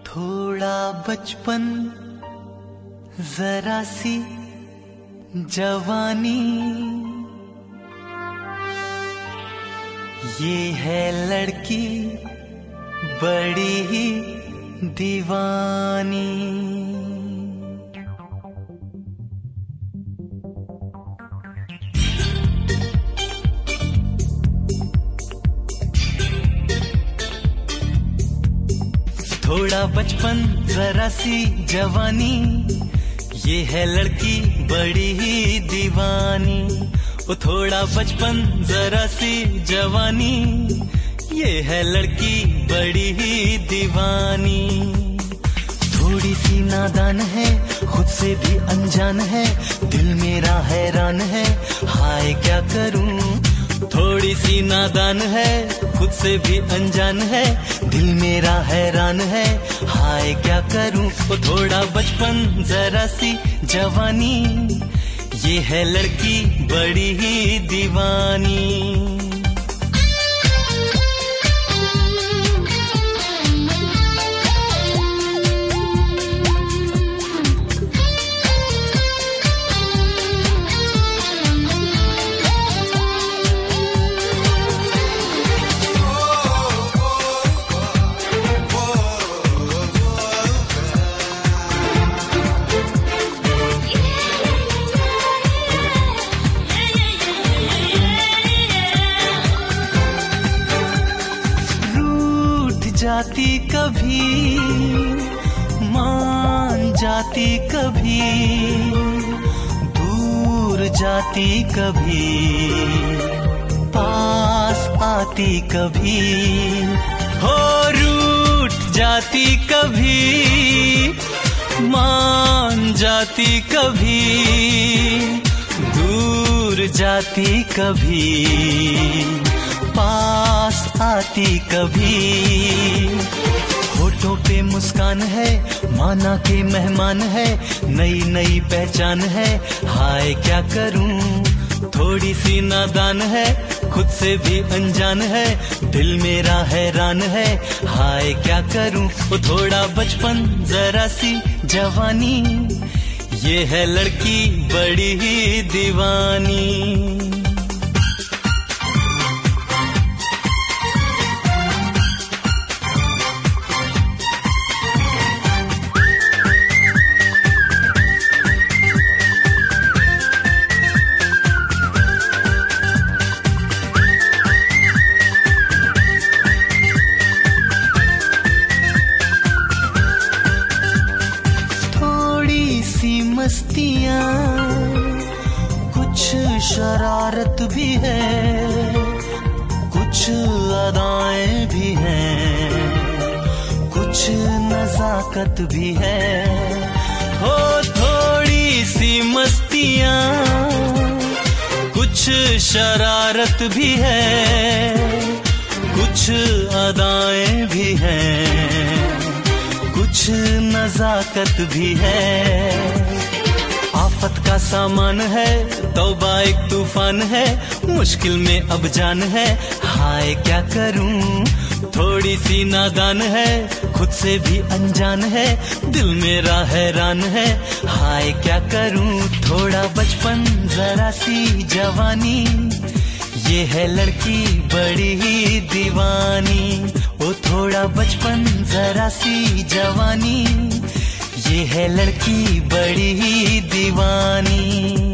थोड़ा बचपन, जरा सी जवानी, ये है लड़की बड़ी ही दीवानी। थोड़ा बचपन, जरा सी जवानी, ये है लड़की बड़ी ही दीवानी। वो थोड़ा बचपन, जरा सी जवानी, ये है लड़की बड़ी ही दीवानी। थोड़ी सी नादान है, खुद से भी अनजान है, दिल मेरा हैरान है, हाय क्या करूं। थोड़ी सी नादान है, खुद से भी अनजान है, दिल मेरा हैरान है, हाय क्या करूं। वो थोड़ा बचपन, जरा सी जवानी, ये है लड़की बड़ी ही दीवानी। जाती कभी, मान जाती कभी, दूर जाती कभी, पास आती कभी। हो रूठ जाती कभी, मान जाती कभी, दूर जाती कभी, पास आती कभी। होठों पे मुस्कान है, माना के मेहमान है, नई नई पहचान है, हाय क्या करूं। थोड़ी सी नादान है, खुद से भी अनजान है, दिल मेरा हैरान है, हाय क्या करूं। वो थोड़ा बचपन, जरा सी जवानी, ये है लड़की बड़ी ही दीवानी। मस्तियाँ, कुछ शरारत भी है, कुछ अदाएं भी हैं, कुछ नजाकत भी है। हो थोड़ी सी मस्तियाँ, कुछ शरारत भी है, कुछ अदाएं भी हैं, कुछ नजाकत भी है। आफत का सामान है, तौबा एक तूफान है, मुश्किल में अब जान है, हाय क्या करूं। थोड़ी सी नादान है, खुद से भी अनजान है, दिल मेरा हैरान है, हाय क्या करूं। थोड़ा बचपन, जरा सी जवानी, ये है लड़की बड़ी ही दीवानी। वो थोड़ा बचपन, जरा सी जवानी, ये है लड़की बड़ी ही दीवानी।